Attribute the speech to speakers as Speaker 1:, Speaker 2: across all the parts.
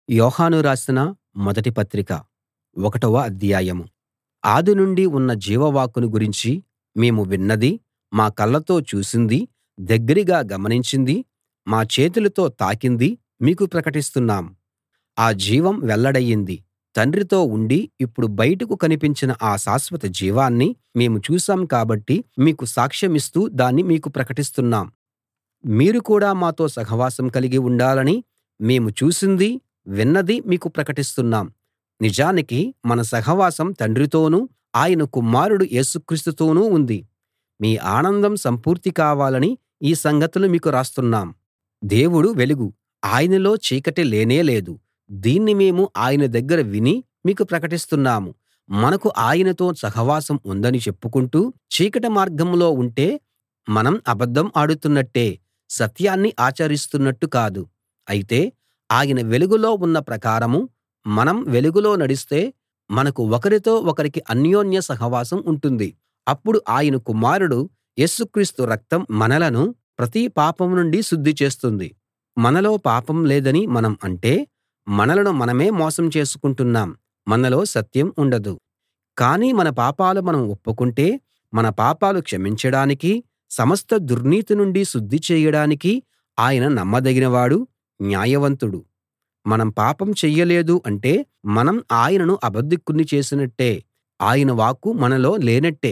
Speaker 1: యోహాను రాసిన మొదటి పత్రిక ఒకటవ అధ్యాయం. ఆది నుండి ఉన్న జీవవాక్కును గురించి మేము విన్నది, మా కళ్ళతో చూసింది, దగ్గరగా గమనించింది, మా చేతులతో తాకింది మీకు ప్రకటిస్తున్నాం. ఆ జీవం వెల్లడయింది, తండ్రితో ఉండి ఇప్పుడు బయటకు కనిపించిన ఆ శాశ్వత జీవాన్ని మేము చూశాం కాబట్టి మీకు సాక్ష్యమిస్తూ దాన్ని మీకు ప్రకటిస్తున్నాం. మీరు కూడా మాతో సహవాసం కలిగి ఉండాలని మేము చూసింది, విన్నది మీకు ప్రకటిస్తున్నాం. నిజానికి మన సహవాసం తండ్రితోనూ, ఆయన కుమారుడు యేసు క్రీస్తుతోనూ ఉంది. మీ ఆనందం సంపూర్తి కావాలని ఈ సంగతులు మీకు రాస్తున్నాం. దేవుడు వెలుగు, ఆయనలో చీకటి లేనే లేదు. దీన్ని మేము ఆయన దగ్గర విని మీకు ప్రకటిస్తున్నాము. మనకు ఆయనతో సహవాసం ఉందని చెప్పుకుంటూ చీకటి మార్గంలో ఉంటే మనం అబద్ధం ఆడుతున్నట్టే, సత్యాన్ని ఆచరిస్తున్నట్టు కాదు. అయితే ఆయన వెలుగులో ఉన్న ప్రకారం మనం వెలుగులో నడిస్తే మనకు ఒకరితో ఒకరికి అన్యోన్య సహవాసం ఉంటుంది. అప్పుడు ఆయన కుమారుడు యేసు క్రీస్తు రక్తం మనలను ప్రతి పాపం నుండి శుద్ధి చేస్తుంది. మనలో పాపం లేదని మనం అంటే మనలను మనమే మోసం చేసుకుంటున్నాం, మనలో సత్యం ఉండదు. కానీ మన పాపాలు మనం ఒప్పుకుంటే మన పాపాలు క్షమించడానికీ సమస్త దుర్నీతి నుండి శుద్ధి చేయడానికీ ఆయన నమ్మదగినవాడు, న్యాయవంతుడు. మనం పాపం చెయ్యలేదు అంటే మనం ఆయనను అబద్ధికుణ్ణి చేసినట్టే, ఆయన వాక్కు మనలో లేనట్టే.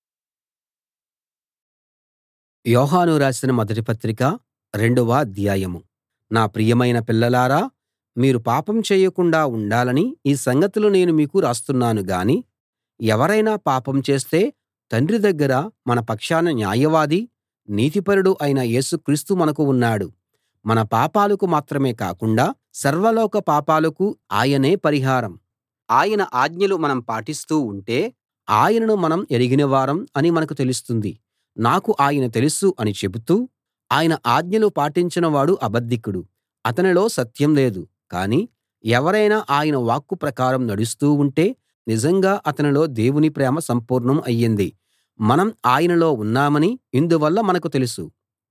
Speaker 1: యోహాను రాసిన మొదటి పత్రిక రెండవ అధ్యాయం. నా ప్రియమైన పిల్లలారా, మీరు పాపం చేయకుండా ఉండాలని ఈ సంగతులు నేను మీకు రాస్తున్నాను గాని, ఎవరైనా పాపం చేస్తే తండ్రి దగ్గర మన పక్షాన న్యాయవాది, నీతిపరుడు అయిన యేసు క్రీస్తు మనకు ఉన్నాడు. మన పాపాలకు మాత్రమే కాకుండా సర్వలోక పాపాలకు ఆయనే పరిహారం. ఆయన ఆజ్ఞలు మనం పాటిస్తూ ఉంటే ఆయనను మనం ఎరిగినవారం అని మనకు తెలుస్తుంది. నాకు ఆయన తెలుసు అని చెబుతూ ఆయన ఆజ్ఞలు పాటించనివాడు అబద్ధికుడు, అతనిలో సత్యం లేదు. కానీ ఎవరైనా ఆయన వాక్కు ప్రకారం నడుస్తూ ఉంటే నిజంగా అతనిలో దేవుని ప్రేమ సంపూర్ణం అయ్యింది. మనం ఆయనలో ఉన్నామని ఇందువల్ల మనకు తెలుసు.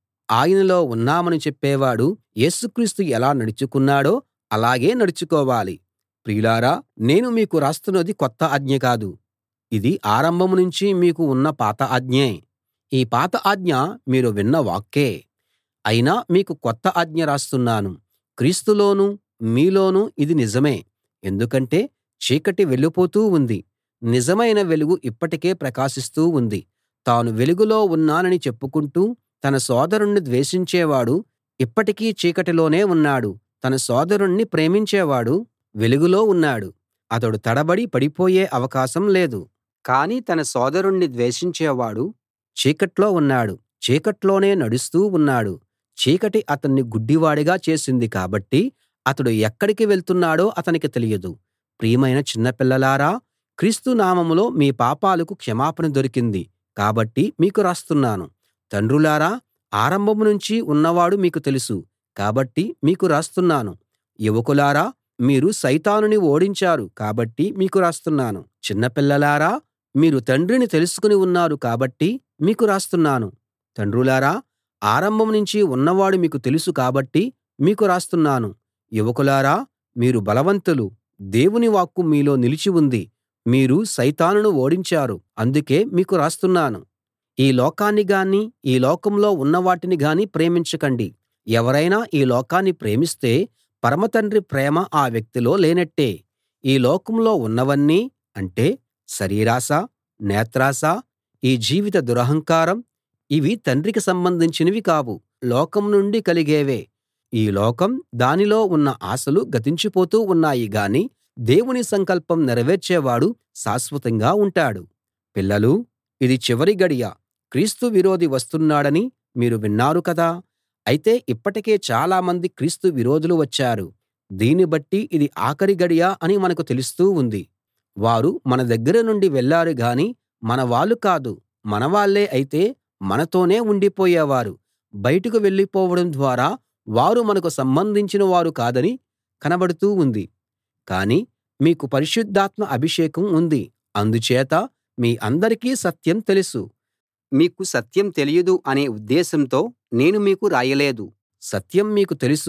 Speaker 1: ఆయనలో ఉన్నామని చెప్పేవాడు యేసుక్రీస్తు ఎలా నడుచుకున్నాడో అలాగే నడుచుకోవాలి. ప్రియులారా, నేను మీకు రాస్తున్నది కొత్త ఆజ్ఞ కాదు, ఇది ఆరంభం నుంచి మీకు ఉన్న పాత ఆజ్ఞే. ఈ పాత ఆజ్ఞ మీరు విన్న వాక్కే. అయినా మీకు కొత్త ఆజ్ఞ రాస్తున్నాను, క్రీస్తులోనూ మీలోనూ ఇది నిజమే. ఎందుకంటే చీకటి వెళ్ళిపోతూ ఉంది, నిజమైన వెలుగు ఇప్పటికే ప్రకాశిస్తూ ఉంది. తాను వెలుగులో ఉన్నానని చెప్పుకుంటూ తన సోదరుణ్ణి ద్వేషించేవాడు ఇప్పటికీ చీకటిలోనే ఉన్నాడు. తన సోదరుణ్ణి ప్రేమించేవాడు వెలుగులో ఉన్నాడు, అతడు తడబడి పడిపోయే అవకాశం లేదు. కానీ తన సోదరుణ్ణి ద్వేషించేవాడు చీకట్లో ఉన్నాడు, చీకట్లోనే నడుస్తూ ఉన్నాడు. చీకటి అతన్ని గుడ్డివాడిగా చేసింది కాబట్టి అతడు ఎక్కడికి వెళ్తున్నాడో అతనికి తెలియదు. ప్రియమైన చిన్నపిల్లలారా, క్రీస్తు నామంలో మీ పాపాలకు క్షమాపణ దొరికింది కాబట్టి మీకు రాస్తున్నాను. తండ్రులారా, ఆరంభం నుంచి ఉన్నవాడు మీకు తెలుసు కాబట్టి మీకు రాస్తున్నాను. యువకులారా, మీరు సైతానుని ఓడించారు కాబట్టి మీకు రాస్తున్నాను. చిన్నపిల్లలారా, మీరు తండ్రిని తెలుసుకుని ఉన్నారు కాబట్టి మీకు రాస్తున్నాను. తండ్రులారా, ఆరంభం నుంచి ఉన్నవాడు మీకు తెలుసు కాబట్టి మీకు రాస్తున్నాను. యువకులారా, మీరు బలవంతులు, దేవుని వాక్కు మీలో నిలిచి ఉంది, మీరు సైతానును ఓడించారు, అందుకే మీకు రాస్తున్నాను. ఈ లోకాన్ని గానీ ఈ లోకంలో ఉన్న వాటిని గానీ ప్రేమించకండి. ఎవరైనా ఈ లోకాన్ని ప్రేమిస్తే పరమ తండ్రి ప్రేమ ఆ వ్యక్తిలో లేనట్టే. ఈ లోకంలో ఉన్నవన్నీ అంటే శరీరాశ, నేత్రాశ, ఈ జీవిత దురహంకారం ఇవి తండ్రికి సంబంధించినవి కావు, లోకం నుండి కలిగేవే. ఈ లోకం దానిలో ఉన్న ఆశలు గతించిపోతూ ఉన్నాయి గాని దేవుని సంకల్పం నెరవేర్చేవాడు శాశ్వతంగా ఉంటాడు. పిల్లలూ, ఇది చివరి గడియ. క్రీస్తు విరోధి వస్తున్నాడని మీరు విన్నారు కదా. అయితే ఇప్పటికే చాలామంది క్రీస్తు విరోధులు వచ్చారు. దీన్ని బట్టి ఇది ఆఖరి గడియ అని మనకు తెలుస్తూ ఉంది. వారు మన దగ్గర నుండి వెళ్ళారు గాని మన వాళ్ళు కాదు. మనవాళ్ళే అయితే మనతోనే ఉండిపోయేవారు. బయటకు వెళ్ళిపోవడం ద్వారా వారు మనకు సంబంధించిన వారు కాదని కనబడుతూ ఉంది. కానీ మీకు పరిశుద్ధాత్మ అభిషేకం ఉంది, అందుచేత మీ అందరికీ సత్యం తెలుసు. మీకు సత్యం తెలియదు అనే ఉద్దేశంతో నేను మీకు రాయలేదు. సత్యం మీకు తెలుసు,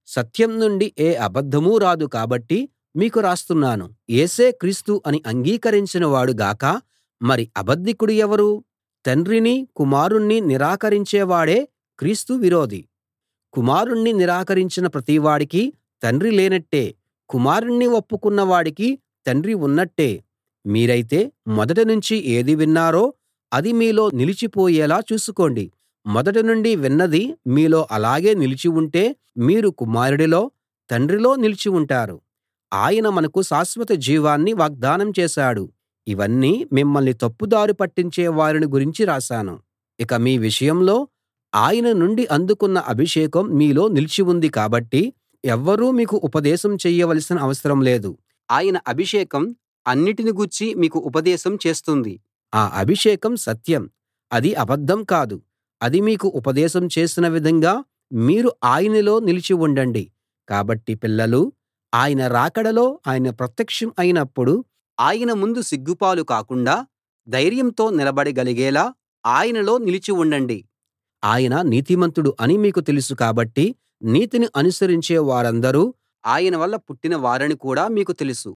Speaker 1: సత్యం నుండి ఏ అబద్ధమూ రాదు కాబట్టి మీకు రాస్తున్నాను. యేసే క్రీస్తు అని అంగీకరించిన వాడు గాక మరి అబద్ధికుడు ఎవరు? తండ్రిని కుమారుణ్ణి నిరాకరించేవాడే క్రీస్తు విరోధి. కుమారుణ్ణి నిరాకరించిన ప్రతివాడికి తండ్రి లేనట్టే. కుమారుణ్ణి ఒప్పుకున్న వాడికి తండ్రి ఉన్నట్టే. మీరైతే మొదటి నుంచి ఏది విన్నారో అది మీలో నిలిచిపోయేలా చూసుకోండి. మొదటి నుండి విన్నది మీలో అలాగే నిలిచి ఉంటే మీరు కుమారుడిలో, తండ్రిలో నిలిచి ఉంటారు. ఆయన మనకు శాశ్వత జీవాన్ని వాగ్దానం చేశాడు. ఇవన్నీ మిమ్మల్ని తప్పుదారి పట్టించే వారిని గురించి రాశాను. ఇక మీ విషయంలో ఆయన నుండి అందుకున్న అభిషేకం మీలో నిలిచి ఉంది కాబట్టి ఎవ్వరూ మీకు ఉపదేశం చెయ్యవలసిన అవసరం లేదు. ఆయన అభిషేకం అన్నిటిని గూర్చి మీకు ఉపదేశం చేస్తుంది. ఆ అభిషేకం సత్యం, అది అబద్ధం కాదు. అది మీకు ఉపదేశం చేసిన విధంగా మీరు ఆయనలో నిలిచి ఉండండి. కాబట్టి పిల్లలూ, ఆయన రాకడలో ఆయన ప్రత్యక్షం అయినప్పుడు ఆయన ముందు సిగ్గుపాలు కాకుండా ధైర్యంతో నిలబడగలిగేలా ఆయనలో నిలిచి ఉండండి. ఆయన నీతిమంతుడు అని మీకు తెలుసు కాబట్టి నీతిని అనుసరించే వారందరూ ఆయన వల్ల పుట్టిన వారని కూడా మీకు తెలుసు.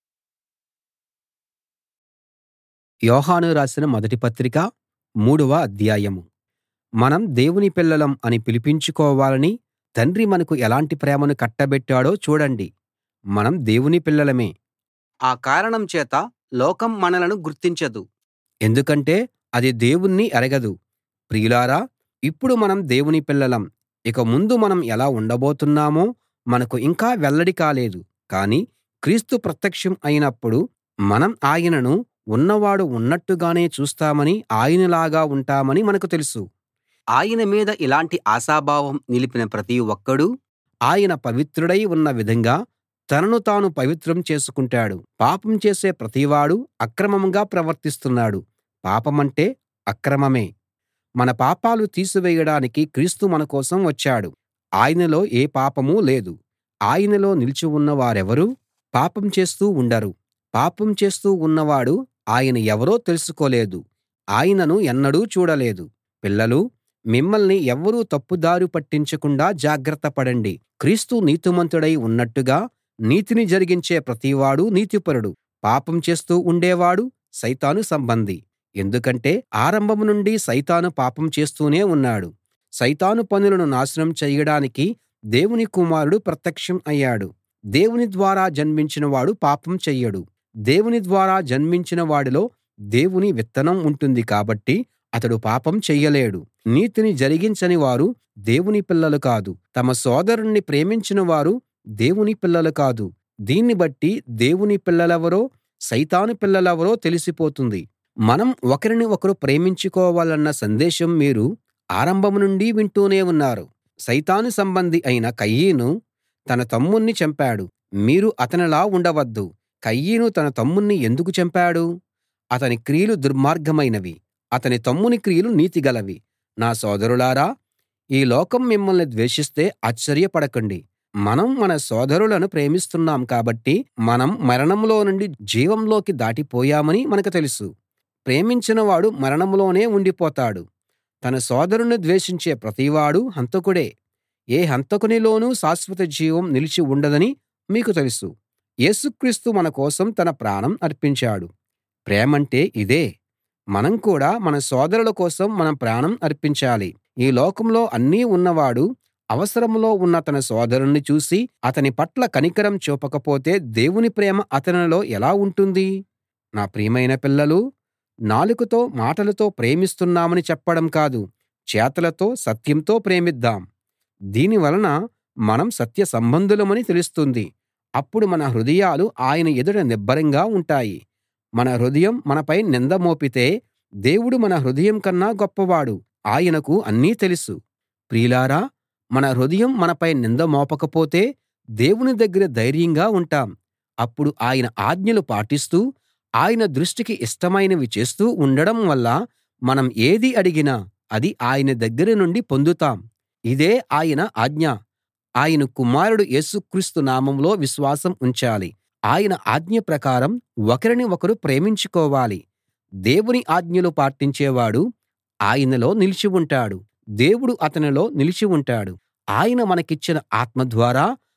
Speaker 1: యోహాను రాసిన మొదటి పత్రిక 3వ అధ్యాయం. మనం దేవుని పిల్లలం అని పిలిపించుకోవాలని తండ్రి మనకు ఎలాంటి ప్రేమను కట్టబెట్టాడో చూడండి. మనం దేవుని పిల్లలమే. ఆ కారణం చేత లోకం మనలను గుర్తించదు. ఎందుకంటే అది దేవుణ్ణి ఎరగదు. ప్రియులారా, ఇప్పుడు మనం దేవుని పిల్లలం. ఇక ముందు మనం ఎలా ఉండబోతున్నామో మనకు ఇంకా వెల్లడి కాలేదు. కానీ క్రీస్తు ప్రత్యక్షం అయినప్పుడు మనం ఆయనను ఉన్నవాడు ఉన్నట్టుగానే చూస్తామని, ఆయనలాగా ఉంటామని మనకు తెలుసు. ఆయన మీద ఇలాంటి ఆశాభావం నిలిపిన ప్రతి ఒక్కడూ ఆయన పవిత్రుడై ఉన్న విధంగా తనను తాను పవిత్రం చేసుకుంటాడు. పాపం చేసే ప్రతివాడూ అక్రమంగా ప్రవర్తిస్తున్నాడు. పాపమంటే అక్రమమే. మన పాపాలు తీసివేయడానికి క్రీస్తు మన కోసం వచ్చాడు. ఆయనలో ఏ పాపమూ లేదు. ఆయనలో నిలిచి ఉన్న వారెవరూ పాపం చేస్తూ ఉండరు. పాపం చేస్తూ ఉన్నవాడు ఆయన ఎవరో తెలుసుకోలేదు, ఆయనను ఎన్నడూ చూడలేదు. పిల్లలూ, మిమ్మల్ని ఎవ్వరూ తప్పుదారి పట్టించకుండా జాగ్రత్త పడండి. క్రీస్తు నీతిమంతుడై ఉన్నట్టుగా నీతిని జరిగించే ప్రతివాడూ నీతిపరుడు. పాపం చేస్తూ ఉండేవాడు సైతాను సంబంధి. ఎందుకంటే ఆరంభం నుండి సైతాను పాపం చేస్తూనే ఉన్నాడు. సైతాను పనులను నాశనం చెయ్యడానికి దేవుని కుమారుడు ప్రత్యక్షం అయ్యాడు. దేవుని ద్వారా జన్మించిన వాడు పాపం చెయ్యడు. దేవుని ద్వారా జన్మించిన వాడిలో దేవుని విత్తనం ఉంటుంది కాబట్టి అతడు పాపం చెయ్యలేడు. నీతిని జరిగించని వారు దేవుని పిల్లలు కాదు. తమ సోదరుణ్ణి ప్రేమించిన వారు దేవుని పిల్లలు కాదు. దీన్ని బట్టి దేవుని పిల్లలెవరో సైతాను పిల్లలెవరో తెలిసిపోతుంది. మనం ఒకరిని ఒకరు ప్రేమించుకోవాలన్న సందేశం మీరు ఆరంభం నుండి వింటూనే ఉన్నారు. సైతాను సంబంధి అయిన కయీను తన తమ్ముణ్ణి చంపాడు. మీరు అతనిలా ఉండవద్దు. కయీను తన తమ్ముణ్ణి ఎందుకు చంపాడు? అతని క్రియలు దుర్మార్గమైనవి, అతని తమ్ముని క్రియలు నీతిగలవి. నా సోదరులారా, ఈ లోకం మిమ్మల్ని ద్వేషిస్తే ఆశ్చర్యపడకండి. మనం మన సోదరులను ప్రేమిస్తున్నాం కాబట్టి మనం మరణంలో నుండి జీవంలోకి దాటిపోయామని మనకు తెలుసు. ప్రేమించిన వాడు మరణంలోనే ఉండిపోతాడు. తన సోదరుని ద్వేషించే ప్రతివాడూ హంతకుడే. ఏ హంతకునిలోనూ శాశ్వత జీవం నిలిచి ఉండదని మీకు తెలుసు. యేసుక్రీస్తు మన కోసం తన ప్రాణం అర్పించాడు. ప్రేమంటే ఇదే. మనం కూడా మన సోదరుల కోసం మన ప్రాణం అర్పించాలి. ఈ లోకంలో అన్నీ ఉన్నవాడు అవసరంలో ఉన్న తన సోదరుణ్ణి చూసి అతని పట్ల కనికరం చూపకపోతే దేవుని ప్రేమ అతనిలో ఎలా ఉంటుంది? నా ప్రియమైన పిల్లలూ, నాలుకతో మాటలతో ప్రేమిస్తున్నామని చెప్పడం కాదు, చేతలతో సత్యంతో ప్రేమిద్దాం. దీని వలన మనం సత్య సంబంధులమని తెలుస్తుంది. అప్పుడు మన హృదయాలు ఆయన ఎదుట నిబ్బరంగా ఉంటాయి. మన హృదయం మనపై నింద మోపితే దేవుడు మన హృదయం కన్నా గొప్పవాడు. ఆయనకు అన్నీ తెలుసు. ప్రియులారా, మన హృదయం మనపై నింద మోపకపోతే దేవుని దగ్గర ధైర్యంగా ఉంటాం. అప్పుడు ఆయన ఆజ్ఞలు పాటిస్తూ ఆయన దృష్టికి ఇష్టమైనవి చేస్తూ ఉండడం వల్ల మనం ఏది అడిగినా అది ఆయన దగ్గర నుండి పొందుతాం. ఇదే ఆయన ఆజ్ఞ. ఆయన కుమారుడు యేసుక్రీస్తు నామంలో విశ్వాసం ఉంచాలి. ఆయన ఆజ్ఞ ప్రకారం ఒకరిని ఒకరు ప్రేమించుకోవాలి. దేవుని ఆజ్ఞలు పాటించేవాడు ఆయనలో నిలిచి ఉంటాడు. దేవుడు అతనిలో నిలిచి ఉంటాడు. ఆయన మనకిచ్చిన ఆత్మ ద్వారా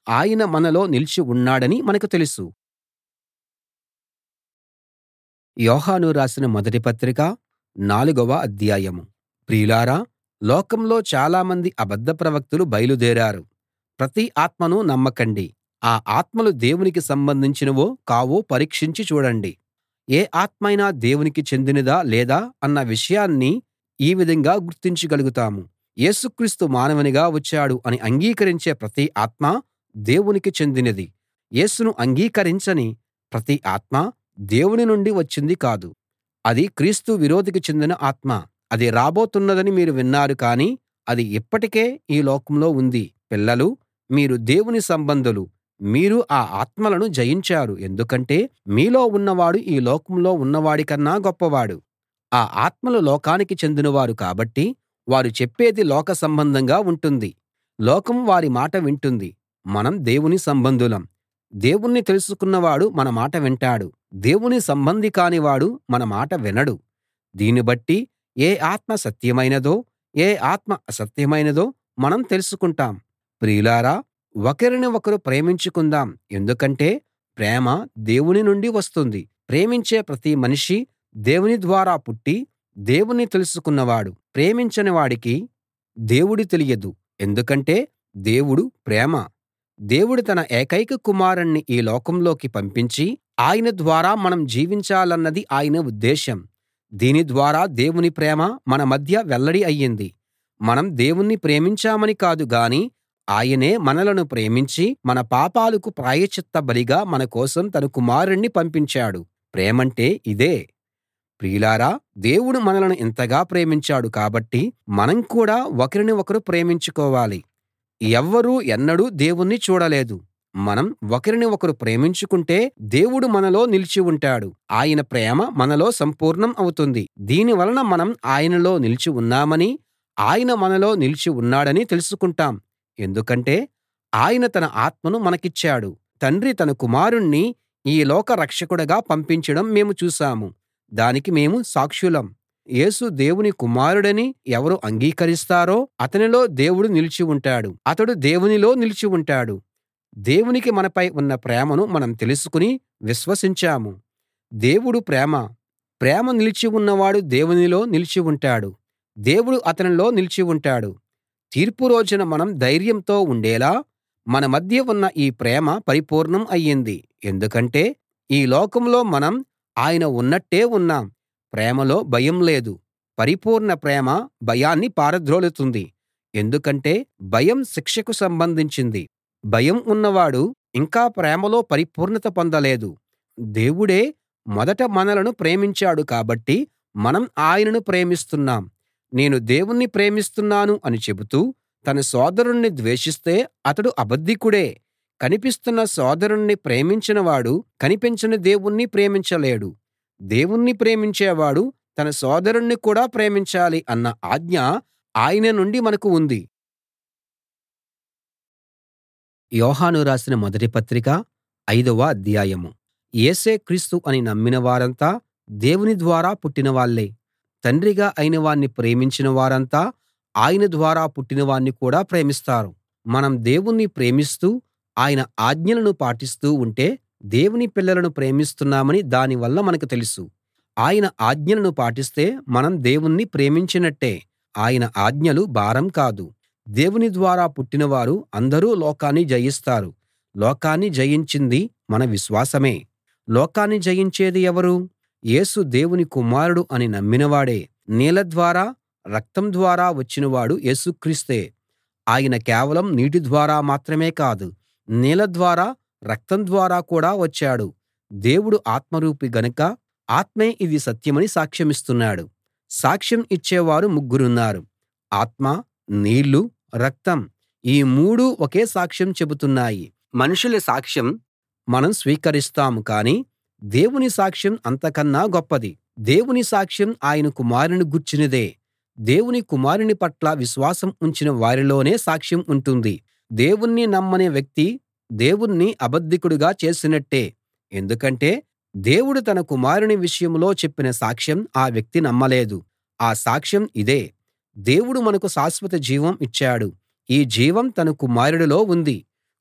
Speaker 1: ఆయన మనలో నిలిచి ఉన్నాడని మనకు తెలుసు. యోహాను రాసిన మొదటి పత్రిక 4వ అధ్యాయం. ప్రియులారా, లోకంలో చాలామంది అబద్ధ ప్రవక్తలు బయలుదేరారు. ప్రతి ఆత్మను నమ్మకండి. ఆ ఆత్మలు దేవునికి సంబంధించినవో కావో పరీక్షించి చూడండి. ఏ ఆత్మైనా దేవునికి చెందినదా లేదా అన్న విషయాన్ని ఈ విధంగా గుర్తించగలుగుతాము. యేసుక్రీస్తు మానవునిగా వచ్చాడు అని అంగీకరించే ప్రతి ఆత్మ దేవునికి చెందినది. యేసును అంగీకరించని ప్రతి ఆత్మ దేవుని నుండి వచ్చింది కాదు. అది క్రీస్తు విరోధికి చెందిన ఆత్మ. అది రాబోతున్నదని మీరు విన్నారు కానీ అది ఇప్పటికే ఈ లోకంలో ఉంది. పిల్లలూ, మీరు దేవుని సంబంధులు. మీరు ఆ ఆత్మలను జయించారు. ఎందుకంటే మీలో ఉన్నవాడు ఈ లోకంలో ఉన్నవాడి కన్నా గొప్పవాడు. ఆ ఆత్మలు లోకానికి చెందినవారు కాబట్టి వారు చెప్పేది లోక సంబంధంగా ఉంటుంది. లోకం వారి మాట వింటుంది. మనం దేవుని సంబంధులం. దేవుణ్ణి తెలుసుకున్నవాడు మన మాట వింటాడు. దేవుని సంబంధి కానివాడు మన మాట వినడు. దీన్ని బట్టి ఏ ఆత్మ సత్యమైనదో ఏ ఆత్మ అసత్యమైనదో మనం తెలుసుకుంటాం. ప్రియులారా, ఒకరిని ఒకరు ప్రేమించుకుందాం. ఎందుకంటే ప్రేమ దేవుని నుండి వస్తుంది. ప్రేమించే ప్రతి మనిషి దేవుని ద్వారా పుట్టి దేవుణ్ణి తెలుసుకున్నవాడు. ప్రేమించని వాడికి దేవుడు తెలియదు. ఎందుకంటే దేవుడు ప్రేమ. దేవుడు తన ఏకైక కుమారుణ్ణి ఈ లోకంలోకి పంపించి ఆయన ద్వారా మనం జీవించాలన్నది ఆయన ఉద్దేశం. దీని ద్వారా దేవుని ప్రేమ మన మధ్య వెల్లడి అయ్యింది. మనం దేవుణ్ణి ప్రేమించామని కాదు గాని ఆయనే మనలను ప్రేమించి మన పాపాలకు ప్రాయశ్చిత్త బలిగా మన కోసం తన కుమారుణ్ణి పంపించాడు. ప్రేమంటే ఇదే. ప్రియులారా, దేవుడు మనలను ఇంతగా ప్రేమించాడు కాబట్టి మనం కూడా ఒకరిని ఒకరు ప్రేమించుకోవాలి. ఎవ్వరూ ఎన్నడూ దేవుణ్ణి చూడలేదు. మనం ఒకరిని ఒకరు ప్రేమించుకుంటే దేవుడు మనలో నిలిచి ఉంటాడు. ఆయన ప్రేమ మనలో సంపూర్ణం అవుతుంది. దీని వలన మనం ఆయనలో నిలిచి ఉన్నామని ఆయన మనలో నిలిచి ఉన్నాడని తెలుసుకుంటాం. ఎందుకంటే ఆయన తన ఆత్మను మనకిచ్చాడు. తండ్రి తన కుమారుణ్ణి ఈ లోక రక్షకుడుగా పంపించడం మేము చూశాము. దానికి మేము సాక్షులం. యేసు దేవుని కుమారుడని ఎవరు అంగీకరిస్తారో అతనిలో దేవుడు నిలిచి ఉంటాడు. అతడు దేవునిలో నిలిచి ఉంటాడు. దేవునికి మనపై ఉన్న ప్రేమను మనం తెలుసుకుని విశ్వసించాము. దేవుడు ప్రేమ. ప్రేమ నిలిచి ఉన్నవాడు దేవునిలో నిలిచి ఉంటాడు. దేవుడు అతనిలో నిలిచి ఉంటాడు. తీర్పు రోజున మనం ధైర్యంతో ఉండేలా మన మధ్య ఉన్న ఈ ప్రేమ పరిపూర్ణం అయ్యింది. ఎందుకంటే ఈ లోకంలో మనం ఆయన ఉన్నట్టే ఉన్నాం. ప్రేమలో భయం లేదు. పరిపూర్ణ ప్రేమ భయాన్ని పారద్రోలుతుంది. ఎందుకంటే భయం శిక్షకు సంబంధించింది. భయం ఉన్నవాడు ఇంకా ప్రేమలో పరిపూర్ణత పొందలేదు. దేవుడే మొదట మనలను ప్రేమించాడు కాబట్టి మనం ఆయనను ప్రేమిస్తున్నాం. నేను దేవుణ్ణి ప్రేమిస్తున్నాను అని చెబుతూ తన సోదరుణ్ణి ద్వేషిస్తే అతడు అబద్ధికుడే. కనిపిస్తున్న సోదరుణ్ణి ప్రేమించనివాడు కనిపించని దేవుణ్ణి ప్రేమించలేడు. దేవుణ్ణి ప్రేమించేవాడు తన సోదరుణ్ణి కూడా ప్రేమించాలి అన్న ఆజ్ఞ ఆయన నుండి మనకు ఉంది. యోహాను రాసిన మొదటి పత్రిక 5వ అధ్యాయం. యేసే క్రీస్తు అని నమ్మిన వారంతా దేవుని ద్వారా పుట్టిన వాళ్ళే. తండ్రిగా అయిన వాణ్ణి ప్రేమించిన వారంతా ఆయన ద్వారా పుట్టిన వాణ్ణి కూడా ప్రేమిస్తారు. మనం దేవుణ్ణి ప్రేమిస్తూ ఆయన ఆజ్ఞలను పాటిస్తూ ఉంటే దేవుని పిల్లలను ప్రేమిస్తున్నామని దాని వల్ల మనకు తెలుసు. ఆయన ఆజ్ఞలను పాటిస్తే మనం దేవుణ్ణి ప్రేమించినట్టే. ఆయన ఆజ్ఞలు భారం కాదు. దేవుని ద్వారా పుట్టినవారు అందరూ లోకాన్ని జయిస్తారు. లోకాన్ని జయించింది మన విశ్వాసమే. లోకాన్ని జయించేది ఎవరు? యేసు దేవుని కుమారుడు అని నమ్మినవాడే. నీళ్ల ద్వారా రక్తం ద్వారా వచ్చినవాడు యేసుక్రీస్తే. ఆయన కేవలం నీటి ద్వారా మాత్రమే కాదు, నీళ్ల ద్వారా రక్తం ద్వారా కూడా వచ్చాడు. దేవుడు ఆత్మరూపి గనుక ఆత్మే ఇది సత్యమని సాక్ష్యమిస్తున్నాడు. సాక్ష్యం ఇచ్చేవారు ముగ్గురున్నారు. ఆత్మ, నీళ్లు, రక్తం. ఈ మూడూ ఒకే సాక్ష్యం చెబుతున్నాయి. మనుషుల సాక్ష్యం మనం స్వీకరిస్తాం కానీ దేవుని సాక్ష్యం అంతకన్నా గొప్పది. దేవుని సాక్ష్యం ఆయన కుమారుని గూర్చినదే. దేవుని కుమారుని పట్ల విశ్వాసం ఉంచిన వారిలోనే సాక్ష్యం ఉంటుంది. దేవుణ్ణి నమ్మని వ్యక్తి దేవుణ్ణి అబద్ధికుడుగా చేసినట్టే. ఎందుకంటే దేవుడు తన కుమారుని విషయంలో చెప్పిన సాక్ష్యం ఆ వ్యక్తి నమ్మలేదు. ఆ సాక్ష్యం ఇదే: దేవుడు మనకు శాశ్వత జీవం ఇచ్చాడు. ఈ జీవం తన కుమారుడిలో ఉంది.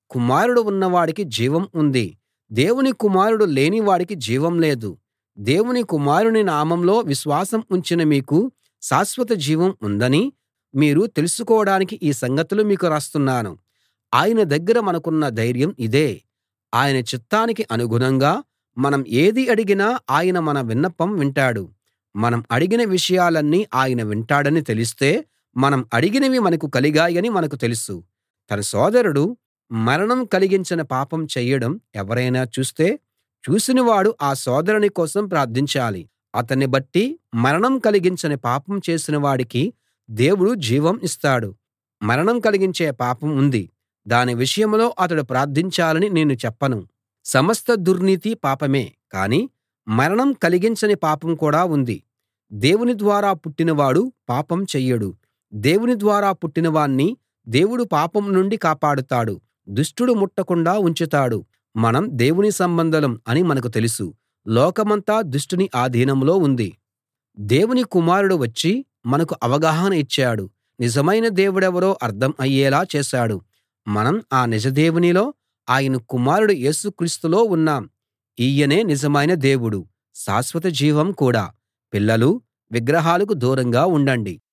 Speaker 1: కుమారుడు ఉన్నవాడికి జీవం ఉంది. దేవుని కుమారుడు లేని వాడికి జీవం లేదు. దేవుని కుమారుని నామంలో విశ్వాసం ఉంచిన మీకు శాశ్వత జీవం ఉందని మీరు తెలుసుకోడానికి ఈ సంగతులు మీకు రాస్తున్నాను. ఆయన దగ్గర మనకున్న ధైర్యం ఇదే. ఆయన చిత్తానికి అనుగుణంగా మనం ఏది అడిగినా ఆయన మన విన్నపం వింటాడు. మనం అడిగిన విషయాలన్నీ ఆయన వింటాడని తెలిస్తే మనం అడిగినవి మనకు కలిగాయని మనకు తెలుసు. తన సోదరుడు మరణం కలిగించని పాపం చెయ్యడం ఎవరైనా చూస్తే చూసినవాడు ఆ సోదరుని కోసం ప్రార్థించాలి. అతన్ని బట్టి మరణం కలిగించని పాపం చేసిన వాడికి దేవుడు జీవం ఇస్తాడు. మరణం కలిగించే పాపం ఉంది. దాని విషయంలో అతడు ప్రార్థించాలని నేను చెప్పను. సమస్త దుర్నీతి పాపమే, కానీ మరణం కలిగించని పాపం కూడా ఉంది. దేవుని ద్వారా పుట్టినవాడు పాపం చెయ్యడు. దేవుని ద్వారా పుట్టినవాణ్ణి దేవుడు పాపం నుండి కాపాడుతాడు. దుష్టుడు ముట్టకుండా ఉంచుతాడు. మనం దేవుని సంబంధులం అని మనకు తెలుసు. లోకమంతా దుష్టుని ఆధీనంలో ఉంది. దేవుని కుమారుడు వచ్చి మనకు అవగాహన ఇచ్చాడు. నిజమైన దేవుడెవరో అర్థం అయ్యేలా చేశాడు. మనం ఆ నిజ దేవునిలో, ఆయన కుమారుడు యేసు క్రీస్తులో ఉన్నాం. ఈయనే నిజమైన దేవుడు, శాశ్వత జీవం కూడా. పిల్లలూ, విగ్రహాలకు దూరంగా ఉండండి.